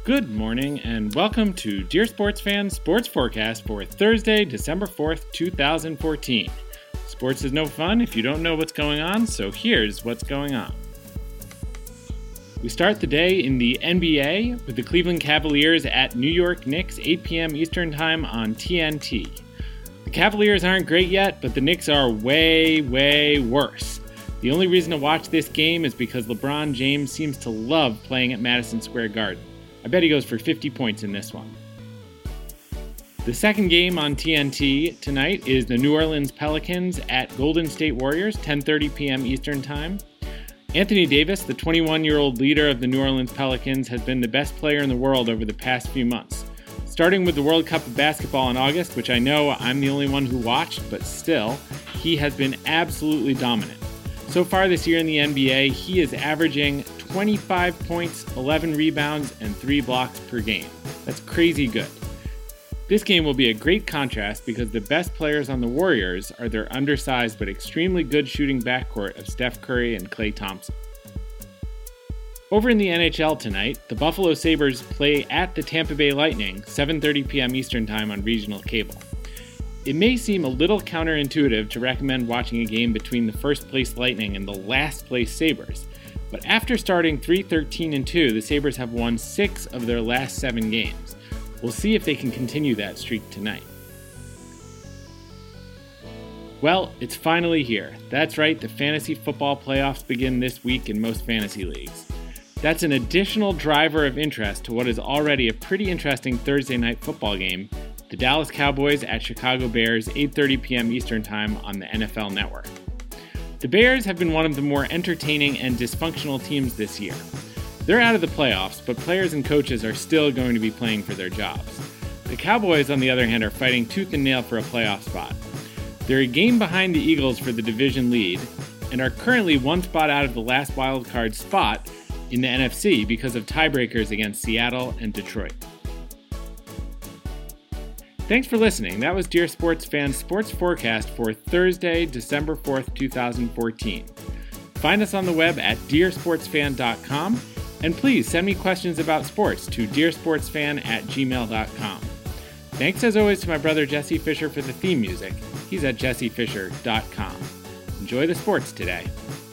Good morning and welcome to Dear Sports Fans Sports Forecast for Thursday, December 4th, 2014. Sports is no fun if you don't know what's going on, so here's what's going on. We start the day in the NBA with the Cleveland Cavaliers at New York Knicks, 8 p.m. Eastern Time on TNT. The Cavaliers aren't great yet, but the Knicks are way worse. The only reason to watch this game is because LeBron James seems to love playing at Madison Square Garden. I bet he goes for 50 points in this one. The second game on TNT tonight is the New Orleans Pelicans at Golden State Warriors, 10:30 p.m. Eastern Time. Anthony Davis, the 21-year-old leader of the New Orleans Pelicans, has been the best player in the world over the past few months. Starting with the World Cup of Basketball in August, which I know I'm the only one who watched, but still, he has been absolutely dominant. So far this year in the NBA, he is averaging 25 points, 11 rebounds, and 3 blocks per game. That's crazy good. This game will be a great contrast because the best players on the Warriors are their undersized but extremely good shooting backcourt of Steph Curry and Klay Thompson. Over in the NHL tonight, the Buffalo Sabres play at the Tampa Bay Lightning, 7:30 p.m. Eastern Time on regional cable. It may seem a little counterintuitive to recommend watching a game between the first-place Lightning and the last-place Sabres, but after starting 3-13-2, the Sabres have won 6 of their last 7 games. We'll see if they can continue that streak tonight. Well, it's finally here. That's right, the fantasy football playoffs begin this week in most fantasy leagues. That's an additional driver of interest to what is already a pretty interesting Thursday night football game, the Dallas Cowboys at Chicago Bears, 8:30 p.m. Eastern Time on the NFL Network. The Bears have been one of the more entertaining and dysfunctional teams this year. They're out of the playoffs, but players and coaches are still going to be playing for their jobs. The Cowboys, on the other hand, are fighting tooth and nail for a playoff spot. They're a game behind the Eagles for the division lead and are currently one spot out of the last wildcard spot in the NFC because of tiebreakers against Seattle and Detroit. Thanks for listening. That was Dear Sports Fans Sports Forecast for Thursday, December 4th, 2014. Find us on the web at dearsportsfan.com, and please send me questions about sports to dearsportsfan@gmail.com. Thanks as always to my brother Jesse Fisher for the theme music. He's at jessefisher.com. Enjoy the sports today.